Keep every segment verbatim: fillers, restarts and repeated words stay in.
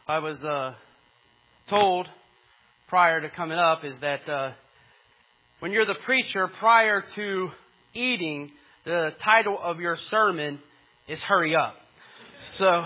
I was uh, told prior to coming up is that uh, when you're the preacher, prior to eating, the title of your sermon is Hurry Up. So,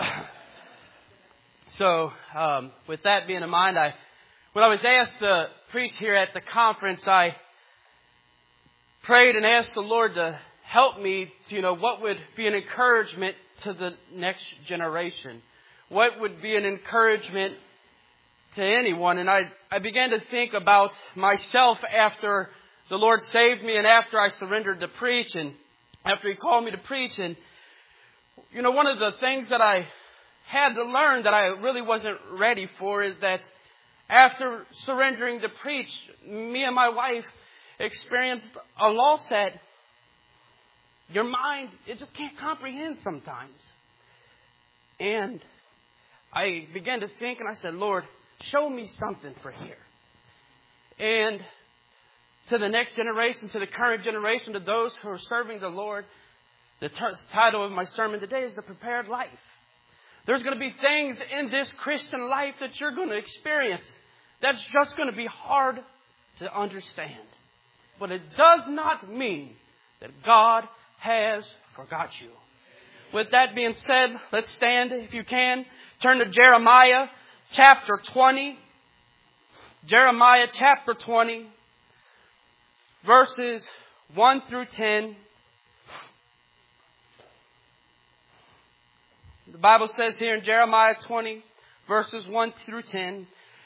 so um, with that being in mind, I when I was asked to preach here at the conference, I prayed and asked the Lord to help me to, you know, what would be an encouragement to the next generation. What would be an encouragement to anyone? And I, I began to think about myself after the Lord saved me and after I surrendered to preach and after He called me to preach. And, you know, one of the things that I had to learn that I really wasn't ready for is that after surrendering to preach, me and my wife experienced a loss that your mind, it just can't comprehend sometimes. And I began to think and I said, Lord, show me something for here. And to the next generation, to the current generation, to those who are serving the Lord, the t- title of my sermon today is The Prepared Life. There's going to be things in this Christian life that you're going to experience that's just going to be hard to understand. But it does not mean that God has forgot you. With that being said, let's stand if you can. Turn to Jeremiah chapter twenty. Jeremiah chapter twenty, verses one through ten. The Bible says here in Jeremiah twenty, verses one through ten.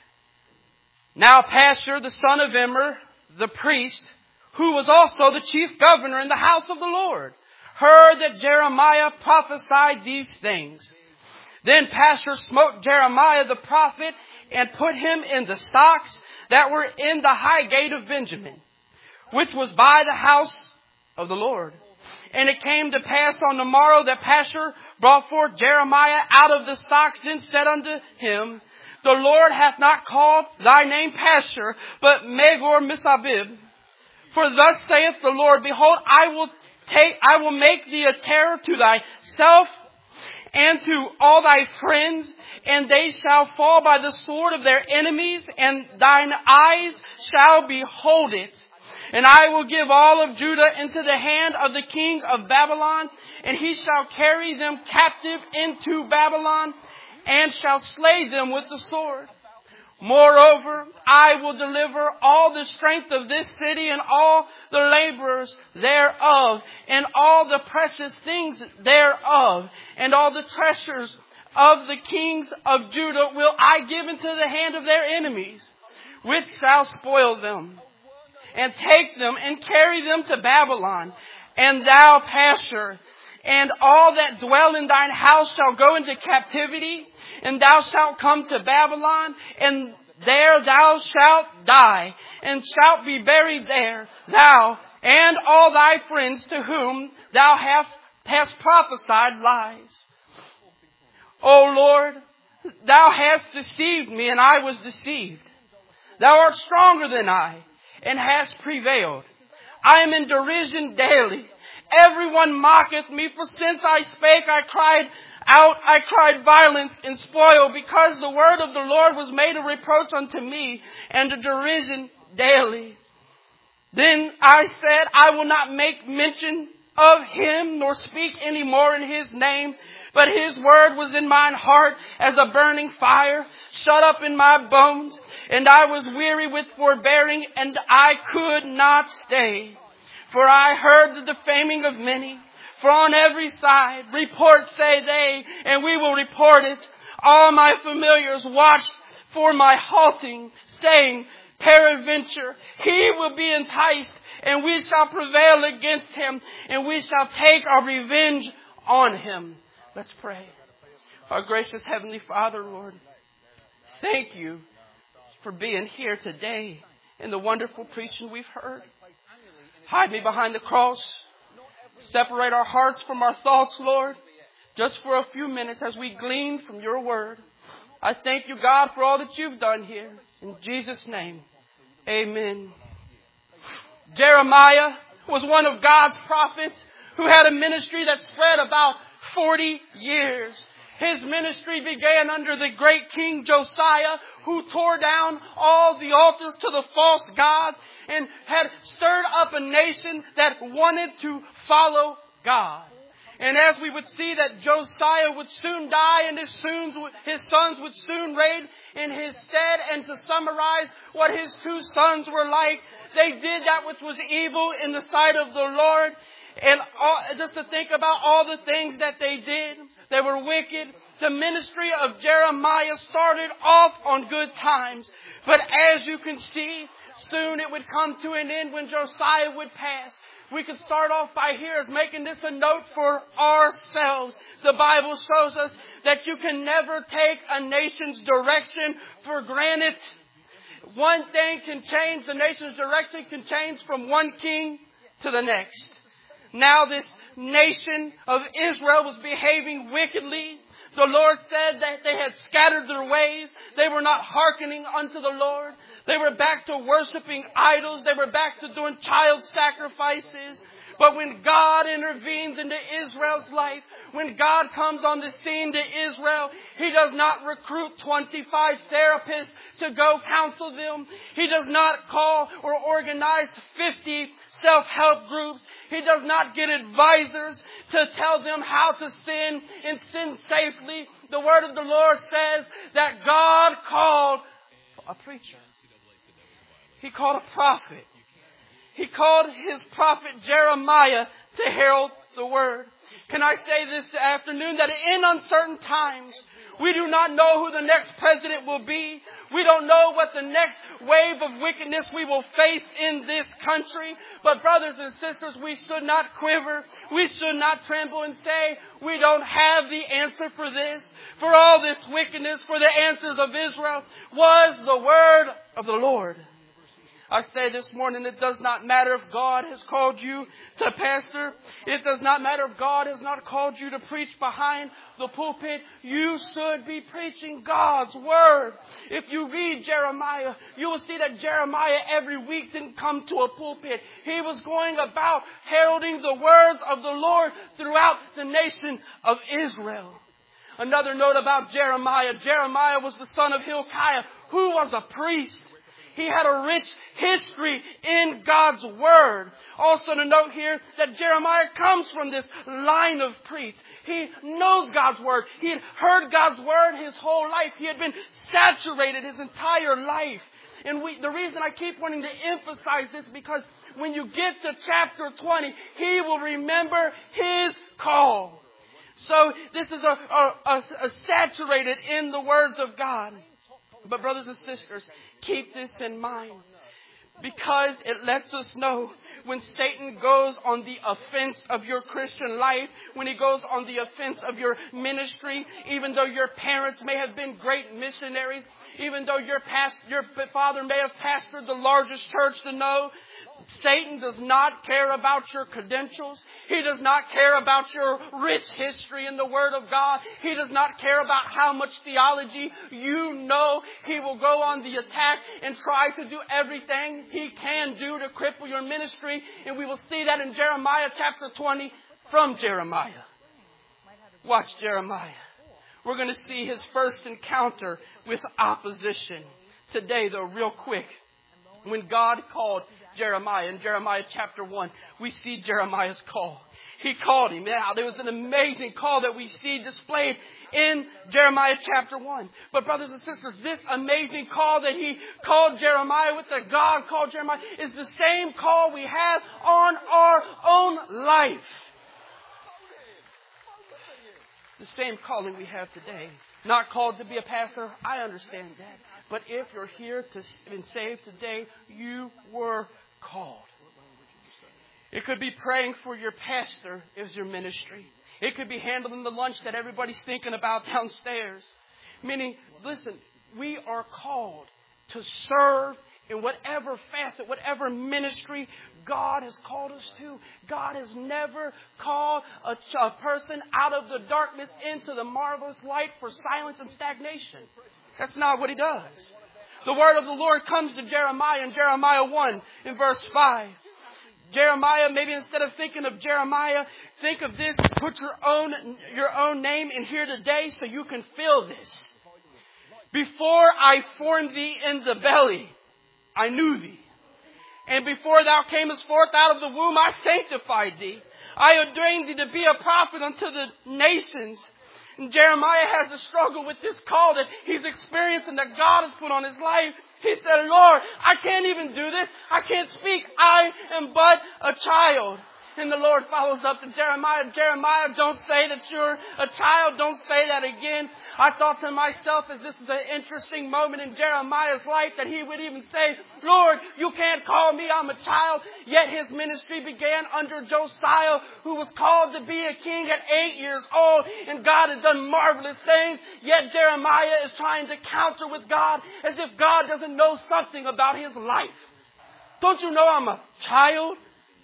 Now Pashur, the son of Immer, the priest, who was also the chief governor in the house of the Lord, heard that Jeremiah prophesied these things. Then Pashur smote Jeremiah the prophet and put him in the stocks that were in the high gate of Benjamin, which was by the house of the Lord. And it came to pass on the morrow that Pashur brought forth Jeremiah out of the stocks and said unto him, The Lord hath not called thy name Pashur, but Magor Missabib. For thus saith the Lord, Behold, I will take, I will make thee a terror to thyself and to all thy friends, and they shall fall by the sword of their enemies, and thine eyes shall behold it. And I will give all of Judah into the hand of the king of Babylon, and he shall carry them captive into Babylon, and shall slay them with the sword. Moreover, I will deliver all the strength of this city and all the laborers thereof and all the precious things thereof and all the treasures of the kings of Judah will I give into the hand of their enemies, which shall spoil them and take them and carry them to Babylon. And thou, Pashur, and all that dwell in thine house shall go into captivity, and thou shalt come to Babylon, and there thou shalt die, and shalt be buried there, thou and all thy friends to whom thou hast, hast prophesied lies. O Lord, thou hast deceived me, and I was deceived. Thou art stronger than I, and hast prevailed. I am in derision daily. Everyone mocketh me, for since I spake, I cried out, I cried violence and spoil, because the word of the Lord was made a reproach unto me, and a derision daily. Then I said, I will not make mention of him, nor speak any more in his name. But his word was in mine heart as a burning fire, shut up in my bones. And I was weary with forbearing, and I could not stay. For I heard the defaming of many. For on every side, report say they, and we will report it. All my familiars watched for my halting, saying, Peradventure, he will be enticed, and we shall prevail against him, and we shall take our revenge on him. Let's pray. Our gracious Heavenly Father, Lord, thank you for being here today in the wonderful preaching we've heard. Hide me behind the cross. Separate our hearts from our thoughts, Lord, just for a few minutes as we glean from your word. I thank you, God, for all that you've done here. In Jesus' name, amen. Jeremiah was one of God's prophets who had a ministry that spread about forty years. His ministry began under the great King Josiah, who tore down all the altars to the false gods and had stirred up a nation that wanted to follow God. And as we would see that Josiah would soon die and his sons, his sons would soon reign in his stead. And to summarize what his two sons were like, they did that which was evil in the sight of the Lord. And all, just to think about all the things that they did, they were wicked. The ministry of Jeremiah started off on good times. But as you can see, soon it would come to an end when Josiah would pass. We could start off by here as making this a note for ourselves. The Bible shows us that you can never take a nation's direction for granted. One thing can change. The nation's direction can change from one king to the next. Now this nation of Israel was behaving wickedly. The Lord said that they had scattered their ways. They were not hearkening unto the Lord. They were back to worshiping idols. They were back to doing child sacrifices. But when God intervenes into Israel's life, when God comes on the scene to Israel, He does not recruit twenty-five therapists to go counsel them. He does not call or organize fifty self-help groups. He does not get advisors to tell them how to sin and sin safely. The word of the Lord says that God called a preacher. He called a prophet. He called his prophet Jeremiah to herald the word. Can I say this afternoon that in uncertain times, we do not know who the next president will be. We don't know what the next wave of wickedness we will face in this country. But brothers and sisters, we should not quiver. We should not tremble and say, we don't have the answer for this. For all this wickedness, for the answers of Israel was the word of the Lord. I say this morning, it does not matter if God has called you to pastor. It does not matter if God has not called you to preach behind the pulpit. You should be preaching God's word. If you read Jeremiah, you will see that Jeremiah every week didn't come to a pulpit. He was going about heralding the words of the Lord throughout the nation of Israel. Another note about Jeremiah. Jeremiah was the son of Hilkiah, who was a priest. He had a rich history in God's word. Also to note here that Jeremiah comes from this line of priests. He knows God's word. He had heard God's word his whole life. He had been saturated his entire life. And we, the reason I keep wanting to emphasize this, because when you get to chapter twenty, he will remember his call. So this is a, a, a, a saturated in the words of God. But brothers and sisters, keep this in mind, because it lets us know when Satan goes on the offense of your Christian life, when he goes on the offense of your ministry, even though your parents may have been great missionaries, even though your past, your father may have pastored the largest church to know, Satan does not care about your credentials. He does not care about your rich history in the Word of God. He does not care about how much theology you know. He will go on the attack and try to do everything he can do to cripple your ministry. And we will see that in Jeremiah chapter twenty from Jeremiah. Watch Jeremiah. We're going to see his first encounter with opposition. Today, though, real quick, when God called Jeremiah, in Jeremiah chapter one, we see Jeremiah's call. He called him. Now, there was an amazing call that we see displayed in Jeremiah chapter one. But brothers and sisters, this amazing call that he called Jeremiah with, that God called Jeremiah, is the same call we have on our own life. The same calling we have today. Not called to be a pastor, I understand that. But if you're here to be saved today, you were called. It could be praying for your pastor is your ministry. It could be handling the lunch that everybody's thinking about downstairs. Meaning, listen, we are called to serve in whatever facet, whatever ministry God has called us to. God has never called a, a person out of the darkness into the marvelous light for silence and stagnation. That's not what he does. The word of the Lord comes to Jeremiah in Jeremiah one in verse five. Jeremiah, maybe instead of thinking of Jeremiah, think of this. Put your own, your own name in here today so you can feel this. Before I formed thee in the belly, I knew thee. And before thou camest forth out of the womb, I sanctified thee. I ordained thee to be a prophet unto the nations. And Jeremiah has a struggle with this call that he's experiencing, that God has put on his life. He said, Lord, I can't even do this. I can't speak. I am but a child. And the Lord follows up to Jeremiah. Jeremiah, don't say that you're a child. Don't say that again. I thought to myself, as this is an interesting moment in Jeremiah's life, that he would even say, Lord, you can't call me, I'm a child. Yet his ministry began under Josiah, who was called to be a king at eight years old. And God had done marvelous things. Yet Jeremiah is trying to counter with God as if God doesn't know something about his life. Don't you know I'm a child?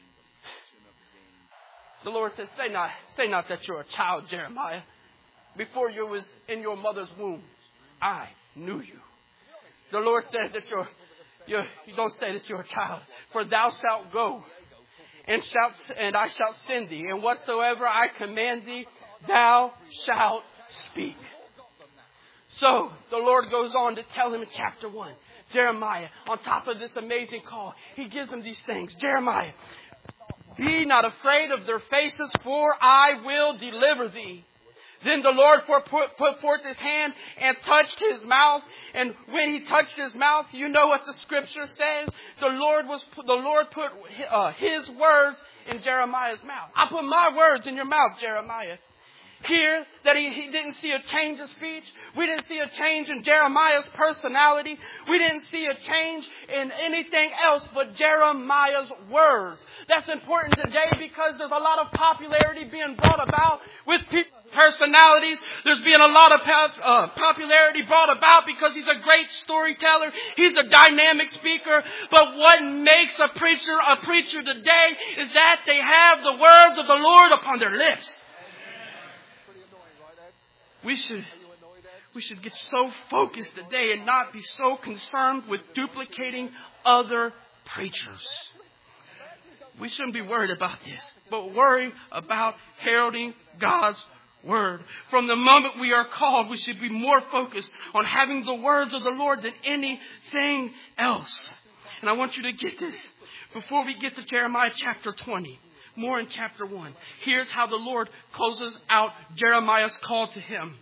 The Lord says, say not, say not that you're a child, Jeremiah. Before you was in your mother's womb, I knew you. The Lord says that you're, you're, you don't say that you're a child. For thou shalt go, and shalt, and I shall send thee. And whatsoever I command thee, thou shalt speak. So the Lord goes on to tell him in chapter one, Jeremiah, on top of this amazing call, he gives him these things. Jeremiah, be not afraid of their faces, for I will deliver thee. Then the Lord put, put forth his hand and touched his mouth. And when he touched his mouth, you know what the scripture says? The Lord was the Lord put uh, his words in Jeremiah's mouth. I put my words in your mouth, Jeremiah. Here, that he, he didn't see a change of speech. We didn't see a change in Jeremiah's personality. We didn't see a change in anything else but Jeremiah's words. That's important today because there's a lot of popularity being brought about with people's personalities. There's being a lot of uh, popularity brought about because he's a great storyteller. He's a dynamic speaker. But what makes a preacher a preacher today is that they have the words of the Lord upon their lips. We should, we should get so focused today and not be so concerned with duplicating other preachers. We shouldn't be worried about this, but worry about heralding God's word. From the moment we are called, we should be more focused on having the words of the Lord than anything else. And I want you to get this before we get to Jeremiah chapter twenty. More in chapter one. Here's how the Lord closes out Jeremiah's call to him.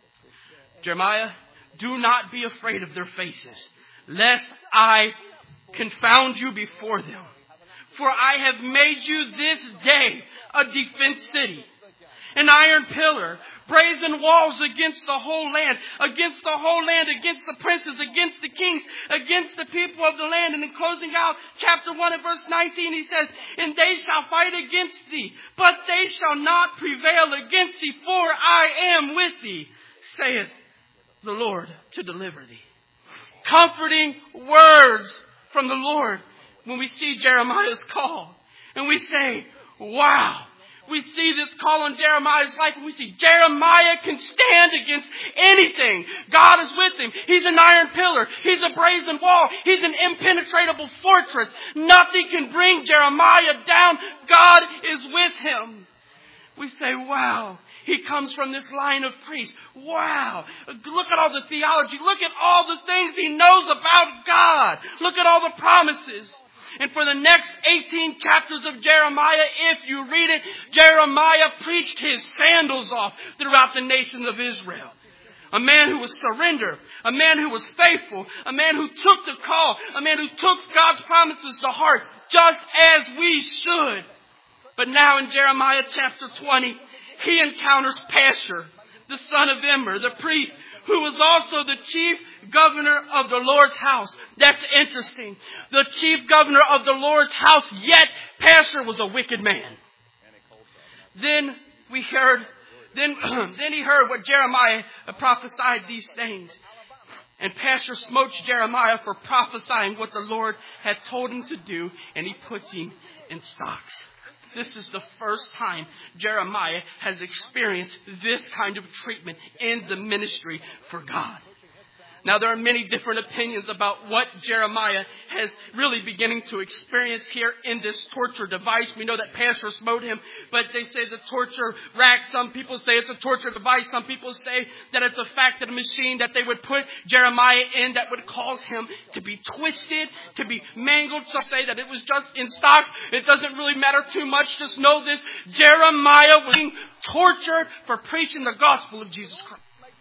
Jeremiah, do not be afraid of their faces, lest I confound you before them. For I have made you this day a defense city, an iron pillar, brazen walls against the whole land, against the whole land, against the princes, against the kings, against the people of the land. And in closing out chapter one and verse nineteen, he says, and they shall fight against thee, but they shall not prevail against thee, for I am with thee, saith the Lord, to deliver thee. Comforting words from the Lord when we see Jeremiah's call. And we say, wow. We see this call on Jeremiah's life and we see Jeremiah can stand against anything. God is with him. He's an iron pillar. He's a brazen wall. He's an impenetrable fortress. Nothing can bring Jeremiah down. God is with him. We say, wow. He comes from this line of priests. Wow. Look at all the theology. Look at all the things he knows about God. Look at all the promises. And for the next eighteen chapters of Jeremiah, if you read it, Jeremiah preached his sandals off throughout the nation of Israel. A man who was surrendered, a man who was faithful, a man who took the call, a man who took God's promises to heart, just as we should. But now in Jeremiah chapter twenty, he encounters Pashur, the son of Immer, the priest, who was also the chief governor of the Lord's house. That's interesting. The chief governor of the Lord's house, yet Pashur was a wicked man. Then we heard, then, then he heard what Jeremiah prophesied these things. And Pashur smote Jeremiah for prophesying what the Lord had told him to do, and he puts him in stocks. This is the first time Jeremiah has experienced this kind of treatment in the ministry for God. Now, there are many different opinions about what Jeremiah has really beginning to experience here in this torture device. We know that Pastor smote him, but they say the torture rack. Some people say it's a torture device. Some people say that it's a fact that a machine that they would put Jeremiah in that would cause him to be twisted, to be mangled. Some say that it was just in stocks. It doesn't really matter too much. Just know this. Jeremiah was being tortured for preaching the gospel of Jesus Christ.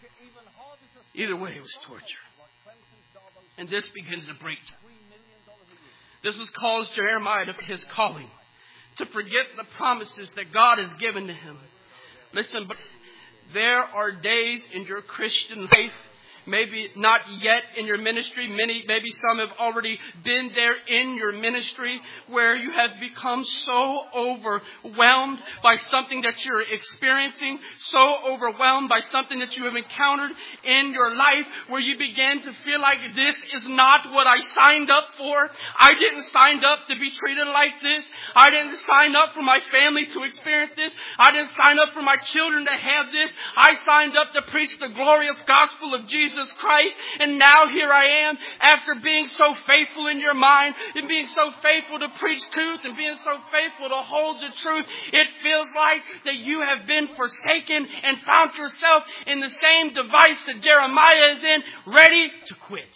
Either way, it was torture. And this begins to break him. This has caused Jeremiah to his calling, to forget the promises that God has given to him. Listen, but there are days in your Christian life, maybe not yet in your ministry. Many, maybe some have already been there in your ministry where you have become so overwhelmed by something that you're experiencing, so overwhelmed by something that you have encountered in your life where you begin to feel like this is not what I signed up for. I didn't sign up to be treated like this. I didn't sign up for my family to experience this. I didn't sign up for my children to have this. I signed up to preach the glorious gospel of Jesus Christ, and now here I am after being so faithful in your mind and being so faithful to preach truth and being so faithful to hold the truth. It feels like that you have been forsaken and found yourself in the same device that Jeremiah is in, ready to quit.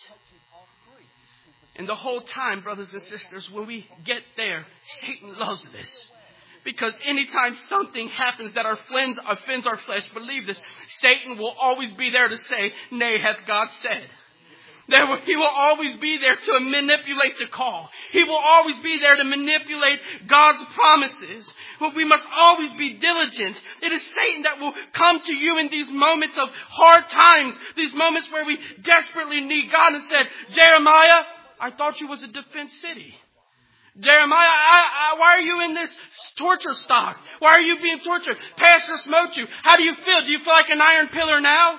And the whole time, brothers and sisters, when we get there, Satan loves this. Because anytime something happens that offends, offends our flesh, believe this, Satan will always be there to say, nay, hath God said. There will, he will always be there to manipulate the call. He will always be there to manipulate God's promises. But we must always be diligent. It is Satan that will come to you in these moments of hard times, these moments where we desperately need God, and said, Jeremiah, I thought you was a defense city. Jeremiah, I, I, why are you in this torture stock? Why are you being tortured? Pastor smote you. How do you feel? Do you feel like an iron pillar now?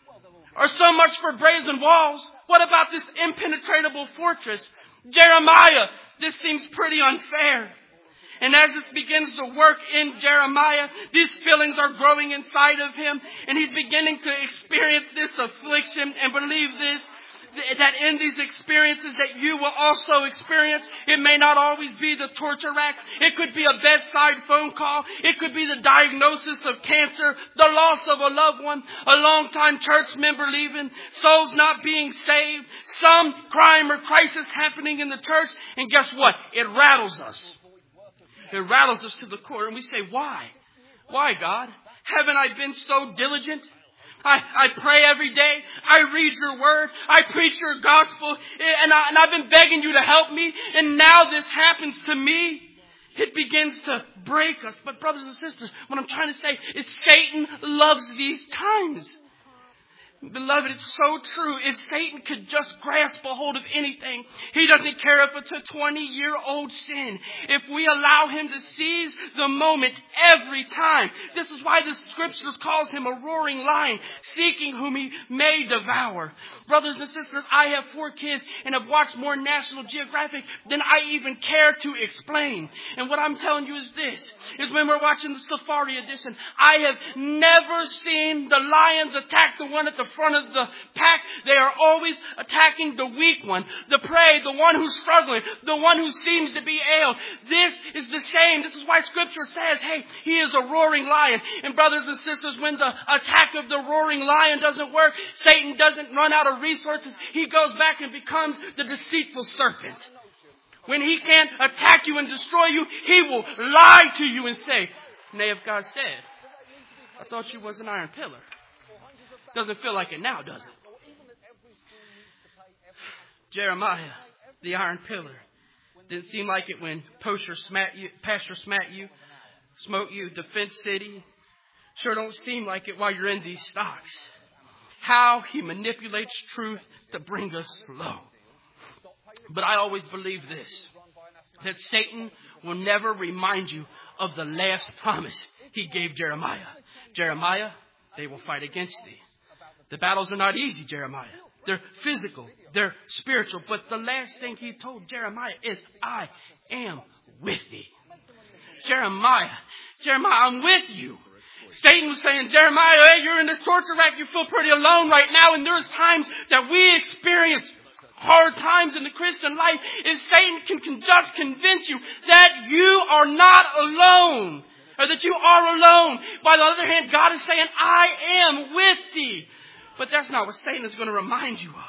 Or so much for brazen walls? What about this impenetrable fortress? Jeremiah, this seems pretty unfair. And as this begins to work in Jeremiah, these feelings are growing inside of him. And he's beginning to experience this affliction. And believe this, that in these experiences that you will also experience, it may not always be the torture rack. It could be a bedside phone call. It could be the diagnosis of cancer, the loss of a loved one, a longtime church member leaving, souls not being saved, some crime or crisis happening in the church. And guess what? It rattles us. It rattles us to the core. And we say, why? Why, God? Haven't I been so diligent? I, I pray every day. I read your word. I preach your gospel. And, I, and I've been begging you to help me. And now this happens to me. It begins to break us. But brothers and sisters, what I'm trying to say is Satan loves these times. Beloved, it's so true. If Satan could just grasp a hold of anything, he doesn't care if it's a twenty-year-old sin. If we allow him to seize the moment every time. This is why the scriptures calls him a roaring lion, seeking whom he may devour. Brothers and sisters, I have four kids and have watched more National Geographic than I even care to explain. And what I'm telling you is this, is when we're watching the Safari Edition, I have never seen the lions attack the one at the front of the pack. They are always attacking the weak one, the prey, the one who's struggling, the one who seems to be ailed. This is the same. This is why Scripture says, hey, he is a roaring lion. And brothers and sisters, when the attack of the roaring lion doesn't work, Satan doesn't run out of resources. He goes back and becomes the deceitful serpent. When he can't attack you and destroy you, he will lie to you and say, nay, if God said, I thought you was an iron pillar. Doesn't feel like it now, does it? Jeremiah, the iron pillar. Didn't seem like it when Pastor smacked you, Pastor smacked you, smote you, defense city. Sure don't seem like it while you're in these stocks. How he manipulates truth to bring us low. But I always believe this, that Satan will never remind you of the last promise he gave Jeremiah. Jeremiah, they will fight against thee. The battles are not easy, Jeremiah. They're physical. They're spiritual. But the last thing he told Jeremiah is, I am with thee. Jeremiah, Jeremiah, I'm with you. Satan was saying, Jeremiah, hey, you're in this torture rack. You feel pretty alone right now. And there's times that we experience hard times in the Christian life. If Satan can, can just convince you that you are not alone, or that you are alone. By the other hand, God is saying, I am with thee. But that's not what Satan is going to remind you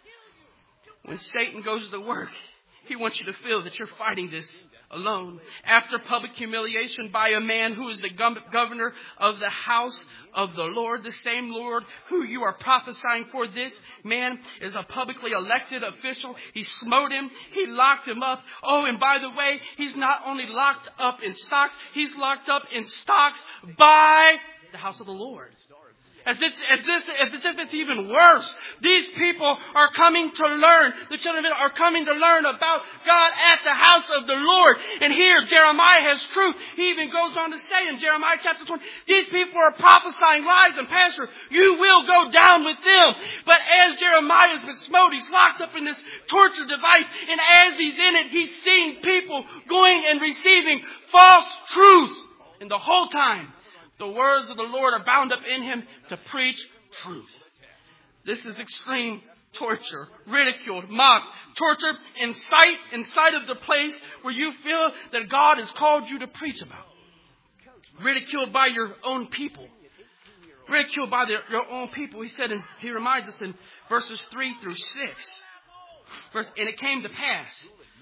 of. When Satan goes to work, he wants you to feel that you're fighting this alone. After public humiliation by a man who is the governor of the house of the Lord, the same Lord who you are prophesying for, this man is a publicly elected official. He smote him. He locked him up. Oh, and by the way, he's not only locked up in stocks, he's locked up in stocks by the house of the Lord. As if, as this, as if it's even worse. These people are coming to learn. The children of Israel are coming to learn about God at the house of the Lord. And here, Jeremiah has truth. He even goes on to say in Jeremiah chapter twenty, these people are prophesying lies, and Pastor, you will go down with them. But as Jeremiah has been smote, he's locked up in this torture device. And as he's in it, he's seeing people going and receiving false truths. And the whole time, the words of the Lord are bound up in him to preach truth. This is extreme torture, ridiculed, mocked, torture in sight, in sight of the place where you feel that God has called you to preach about. Ridiculed by your own people. Ridiculed by their, your own people. He said, and he reminds us in verses three through six. Verse, and it came to pass.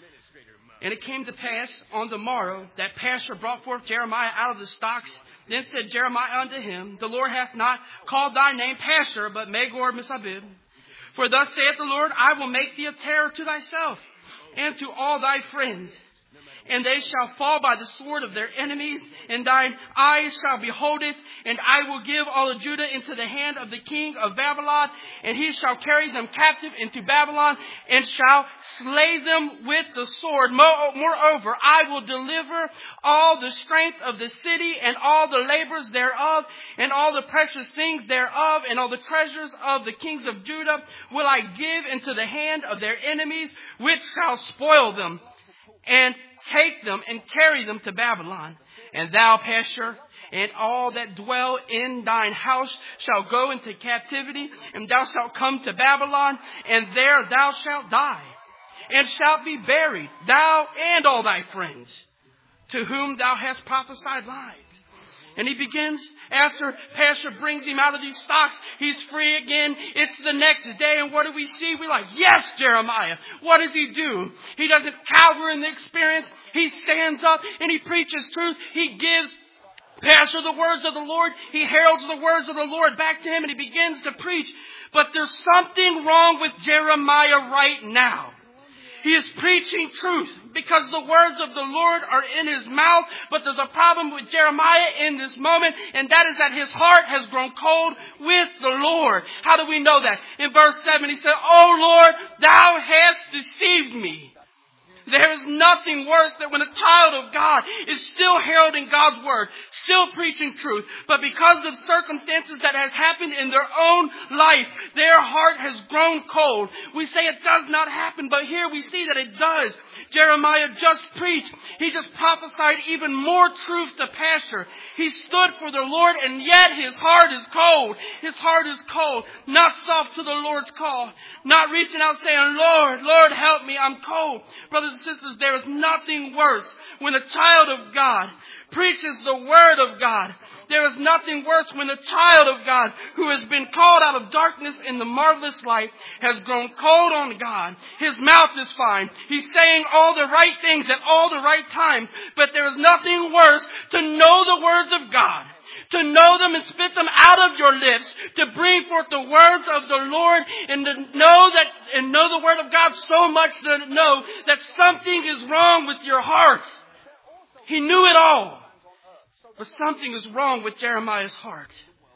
And it came to pass on the morrow that Pashur brought forth Jeremiah out of the stocks. Then said Jeremiah unto him, the Lord hath not called thy name Pashur, but Magor Missabib. For thus saith the Lord, I will make thee a terror to thyself and to all thy friends. And they shall fall by the sword of their enemies, and thine eyes shall behold it. And I will give all of Judah into the hand of the king of Babylon, and he shall carry them captive into Babylon, and shall slay them with the sword. Moreover, I will deliver all the strength of the city, and all the labors thereof, and all the precious things thereof, and all the treasures of the kings of Judah will I give into the hand of their enemies, which shall spoil them, and take them and carry them to Babylon. And thou, Pashur, and all that dwell in thine house shall go into captivity, and thou shalt come to Babylon, and there thou shalt die, and shalt be buried, thou and all thy friends, to whom thou hast prophesied lies. And he begins, after Pashur brings him out of these stocks, he's free again. It's the next day, and what do we see? We're like, yes, Jeremiah. What does he do? He doesn't cower in the experience. He stands up and he preaches truth. He gives Pashur the words of the Lord. He heralds the words of the Lord back to him, and he begins to preach. But there's something wrong with Jeremiah right now. He is preaching truth because the words of the Lord are in his mouth. But there's a problem with Jeremiah in this moment, and that is that his heart has grown cold with the Lord. How do we know that? In verse seven, he said, O Lord, thou hast deceived me. There is nothing worse than when a child of God is still heralding God's word, still preaching truth, but because of circumstances that has happened in their own life, their heart has grown cold. We say it does not happen, but here we see that it does. Jeremiah just preached. He just prophesied even more truth to Pashur. He stood for the Lord, and yet his heart is cold. His heart is cold, not soft to the Lord's call, not reaching out saying, Lord, Lord, help me, I'm cold. Brothers and sisters, there is nothing worse when a child of God preaches the word of God. There is nothing worse when a child of God who has been called out of darkness in the marvelous light has grown cold on God. His mouth is fine. He's saying all the right things at all the right times. But there is nothing worse to know the words of God, to know them and spit them out of your lips, to bring forth the words of the Lord, and to know that and know the word of God so much to know that something is wrong with your heart. He knew it all. But something is wrong with Jeremiah's heart.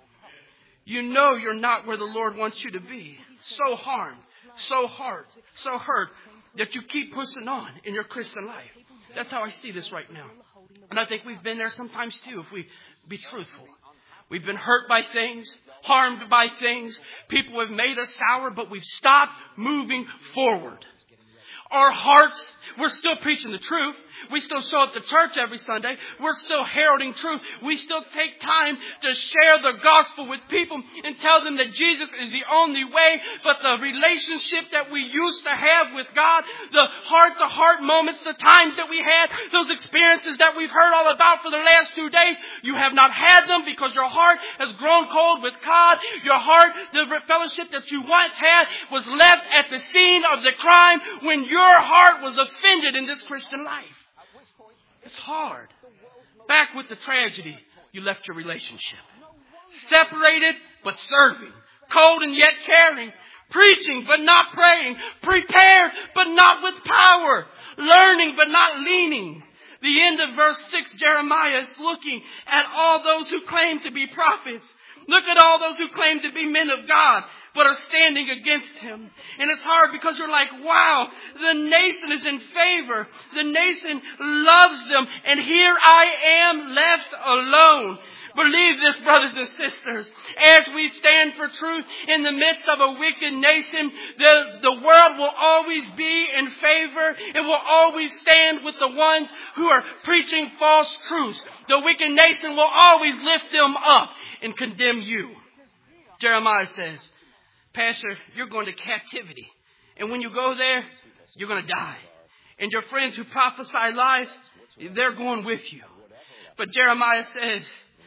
You know you're not where the Lord wants you to be. So harmed, so hard, so hurt that you keep pushing on in your Christian life. That's how I see this right now. And I think we've been there sometimes too, if we be truthful. We've been hurt by things, harmed by things. People have made us sour, but we've stopped moving forward. Our hearts We're still preaching the truth. We still show up to church every Sunday. We're still heralding truth. We still take time to share the gospel with people and tell them that Jesus is the only way. But the relationship that we used to have with God, the heart-to-heart moments, the times that we had, those experiences that we've heard all about for the last two days, you have not had them because your heart has grown cold with God. Your heart, the fellowship that you once had, was left at the scene of the crime when your heart was offended in this Christian life. It's hard. Back with the tragedy, you left your relationship. Separated but serving. Cold and yet caring. Preaching but not praying. Prepared but not with power. Learning but not leaning. The end of verse six, Jeremiah is looking at all those who claim to be prophets. Look at all those who claim to be men of God, but are standing against him. And it's hard because you're like, wow, the nation is in favor. The nation loves them. And here I am left alone. Believe this, brothers and sisters. As we stand for truth in the midst of a wicked nation, the, the world will always be in favor. It will always stand with the ones who are preaching false truths. The wicked nation will always lift them up and condemn you. Jeremiah says, Pastor, you're going to captivity. And when you go there, you're going to die. And your friends who prophesy lies, they're going with you. But Jeremiah says,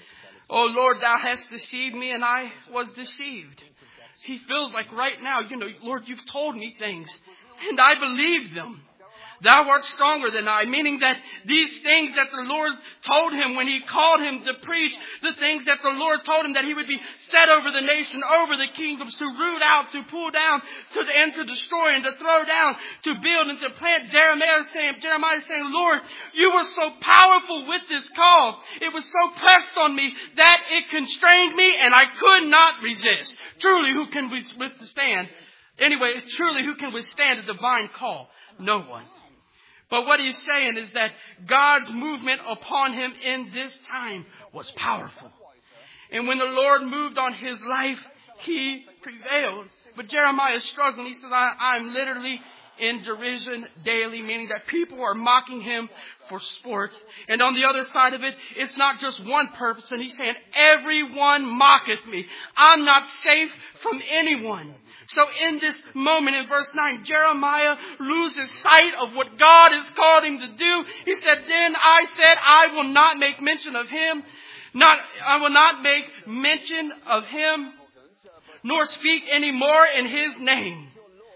oh Lord, thou hast deceived me and I was deceived. He feels like right now, you know, Lord, you've told me things and I believed them. Thou art stronger than I, meaning that these things that the Lord told him when he called him to preach, the things that the Lord told him that he would be set over the nation, over the kingdoms, to root out, to pull down, to and to destroy and to throw down, to build and to plant. Jeremiah is saying, Jeremiah is saying, Lord, you were so powerful with this call. It was so pressed on me that it constrained me and I could not resist. Truly, who can withstand? Anyway, truly, who can withstand a divine call? No one. But what he's saying is that God's movement upon him in this time was powerful. And when the Lord moved on his life, he prevailed. But Jeremiah is struggling. He says, I, I'm literally in derision daily, meaning that people are mocking him for sport. And on the other side of it, it's not just one person. He's saying, everyone mocketh me. I'm not safe from anyone. So in this moment in verse nine, Jeremiah loses sight of what God has called him to do. He said, then I said, I will not make mention of him. Not, I will not make mention of him, nor speak any more in his name.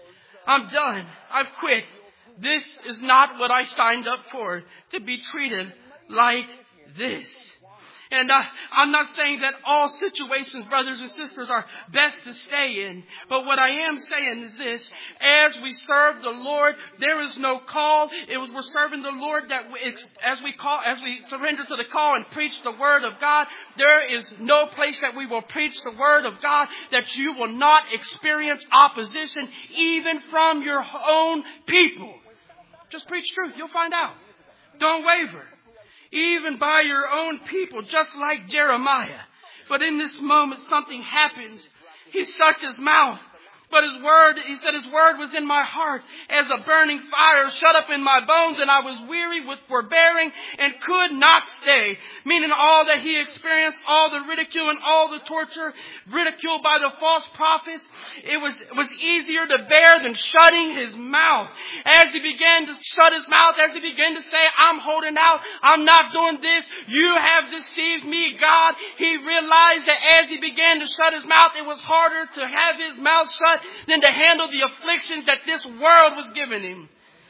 I'm done. I've quit. This is not what I signed up for, to be treated like this. And uh, I'm not saying that all situations, brothers and sisters, are best to stay in. But what I am saying is this. As we serve the Lord, there is no call. It was we're serving the Lord that we, as we call, as we surrender to the call and preach the word of God, there is no place that we will preach the word of God that you will not experience opposition, even from your own people. Just preach truth. You'll find out. Don't waver. Even by your own people, just like Jeremiah. But in this moment, something happens. He shuts his mouth. But his word, he said his word was in my heart as a burning fire shut up in my bones, and I was weary with forbearing and could not stay. Meaning all that he experienced, all the ridicule and all the torture, ridicule by the false prophets, it was, it was easier to bear than shutting his mouth. As he began to shut his mouth, as he began to say, I'm holding out, I'm not doing this, you have deceived me, God, he realized that as he began to shut his mouth, it was harder to have his mouth shut than to handle the afflictions that this world was giving him.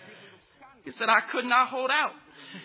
He said, I could not hold out.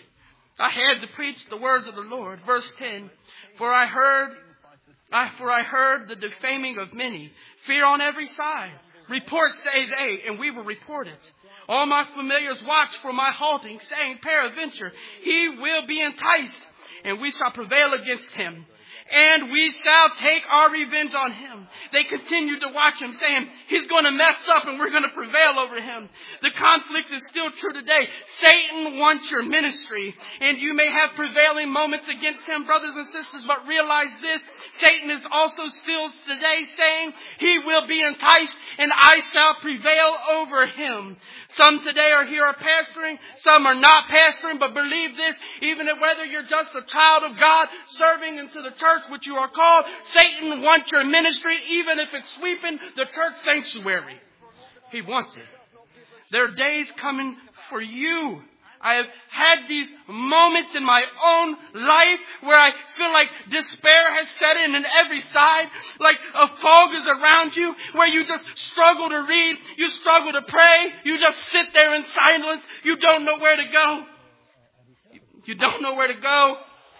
I had to preach the words of the Lord. Verse ten, for I heard, I, for I heard the defaming of many, fear on every side. Report, say they, and we will report it. All my familiars watch for my halting, saying, peradventure, he will be enticed, and we shall prevail against him. and we shall take our revenge on him. They continued to watch him, saying, he's going to mess up and we're going to prevail over him. The conflict is still true today. Satan wants your ministry, and you may have prevailing moments against him, brothers and sisters, but realize this, Satan is also still today saying, he will be enticed and I shall prevail over him. Some today are here are pastoring, some are not pastoring, but believe this, even if whether you're just a child of God serving into the church which you are called, Satan wants your ministry, even if it's sweeping the church sanctuary. He wants it. There are days coming for you. I have had these moments in my own life where I feel like despair has set in on every side, like a fog is around you, where you just struggle to read, you struggle to pray, you just sit there in silence, you don't know where to go. You don't know where to go.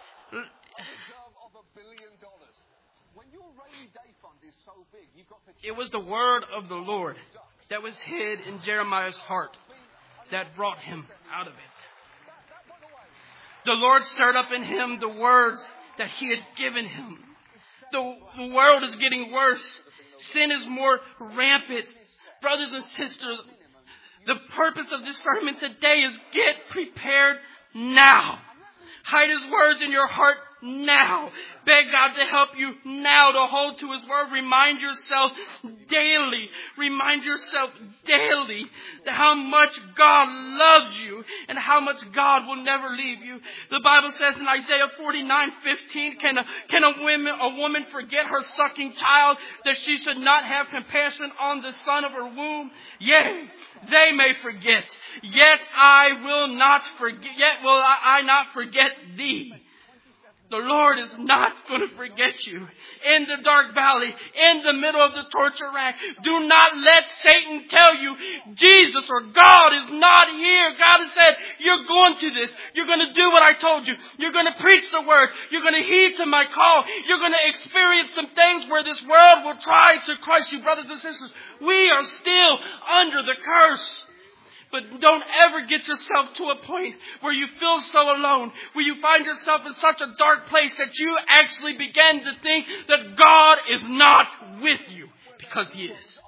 It was the word of the Lord that was hid in Jeremiah's heart that brought him out of it. The Lord stirred up in him the words that he had given him. The, the world is getting worse. Sin is more rampant. Brothers and sisters, the purpose of this sermon today is get prepared now. Hide his words in your heart now. Beg God to help you now to hold to his word. Remind yourself daily. Remind yourself daily how much God loves you and how much God will never leave you. The Bible says in Isaiah forty-nine fifteen, can a, can a woman, a woman forget her sucking child, that she should not have compassion on the son of her womb? Yea, they may forget, yet I will not forget, yet will I, I not forget thee. The Lord is not going to forget you. In the dark valley, in the middle of the torture rack, do not let Satan tell you Jesus or God is not here. God has said, you're going to this. You're going to do what I told you. You're going to preach the word. You're going to heed to my call. You're going to experience some things where this world will try to crush you, brothers and sisters. We are still under the curse. But don't ever get yourself to a point where you feel so alone, where you find yourself in such a dark place that you actually begin to think that God is not with you, because he is.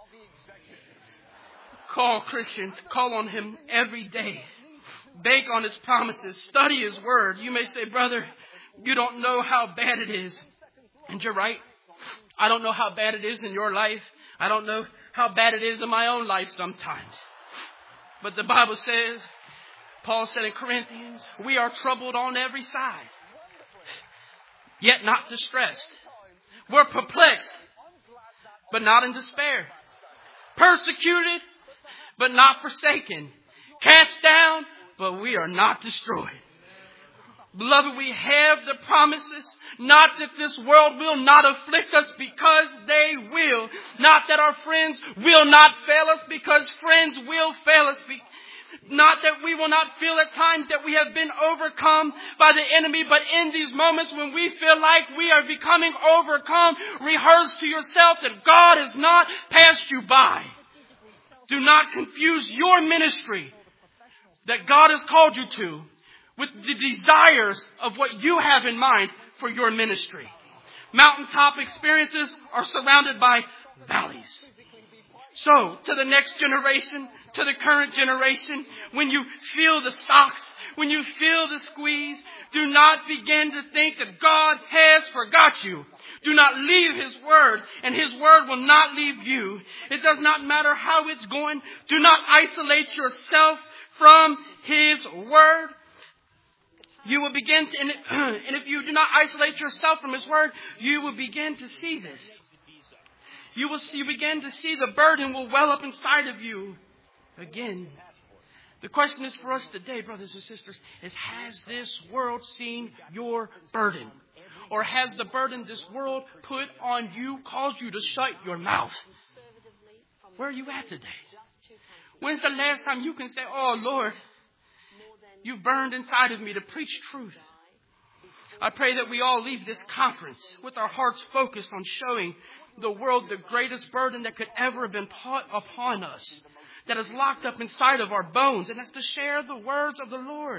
Call Christians, call on him every day. Bank on his promises, study his word. You may say, brother, you don't know how bad it is. And you're right. I don't know how bad it is in your life. I don't know how bad it is in my own life sometimes. But the Bible says, Paul said in Corinthians, we are troubled on every side, yet not distressed. We're perplexed, but not in despair. Persecuted, but not forsaken. Cast down, but we are not destroyed. Beloved, we have the promises, not that this world will not afflict us, because they will. Not that our friends will not fail us, because friends will fail us. Not that we will not feel at times that we have been overcome by the enemy, but in these moments when we feel like we are becoming overcome, rehearse to yourself that God has not passed you by. Do not confuse your ministry that God has called you to with the desires of what you have in mind for your ministry. Mountaintop experiences are surrounded by valleys. So, to the next generation, to the current generation, when you feel the stocks, when you feel the squeeze, do not begin to think that God has forgot you. Do not leave his word, and his word will not leave you. It does not matter how it's going. Do not isolate yourself from his word. You will begin to, and if you do not isolate yourself from his word, you will begin to see this. You will you begin to see the burden will well up inside of you again. The question is for us today, brothers and sisters, is has this world seen your burden? Or has the burden this world put on you caused you to shut your mouth? Where are you at today? When's the last time you can say, oh Lord, you burned inside of me to preach truth? I pray that we all leave this conference with our hearts focused on showing the world the greatest burden that could ever have been put upon us, that is locked up inside of our bones, and that's to share the words of the Lord.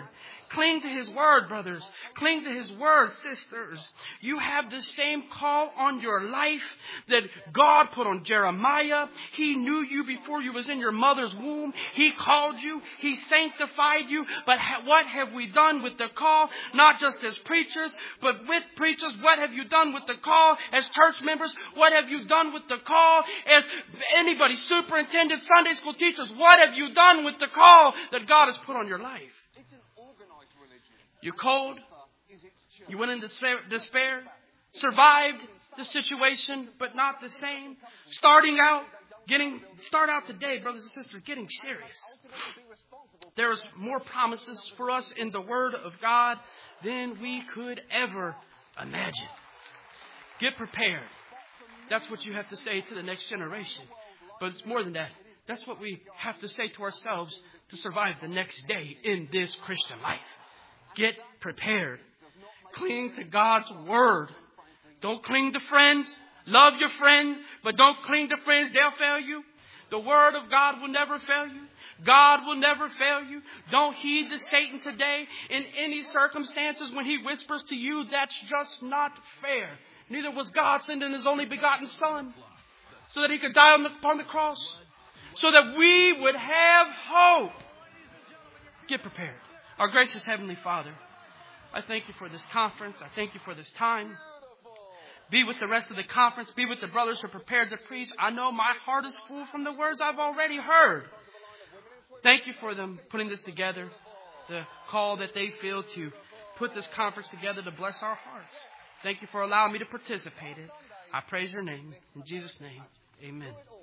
Cling to His Word, brothers. Cling to His Word, sisters. You have the same call on your life that God put on Jeremiah. He knew you before you was in your mother's womb. He called you. He sanctified you. But ha- what have we done with the call? Not just as preachers, but with preachers. What have you done with the call as church members? What have you done with the call as anybody, superintendent, Sunday school teachers? What have you done with the call that God has put on your life? You're cold. You went into despair. Survived the situation, but not the same. Starting out, getting, start out today, brothers and sisters, getting serious. There's more promises for us in the Word of God than we could ever imagine. Get prepared. That's what you have to say to the next generation. But it's more than that. That's what we have to say to ourselves to survive the next day in this Christian life. Get prepared. Cling to God's Word. Don't cling to friends. Love your friends, but don't cling to friends. They'll fail you. The Word of God will never fail you. God will never fail you. Don't heed the Satan today in any circumstances when he whispers to you, that's just not fair. Neither was God sending His only begotten Son so that He could die on the, upon the cross, so that we would have hope. Get prepared. Our gracious Heavenly Father, I thank You for this conference. I thank You for this time. Be with the rest of the conference. Be with the brothers who are prepared to preach. I know my heart is full from the words I've already heard. Thank You for them putting this together, the call that they feel to put this conference together to bless our hearts. Thank You for allowing me to participate in it. I praise Your name. In Jesus' name, amen.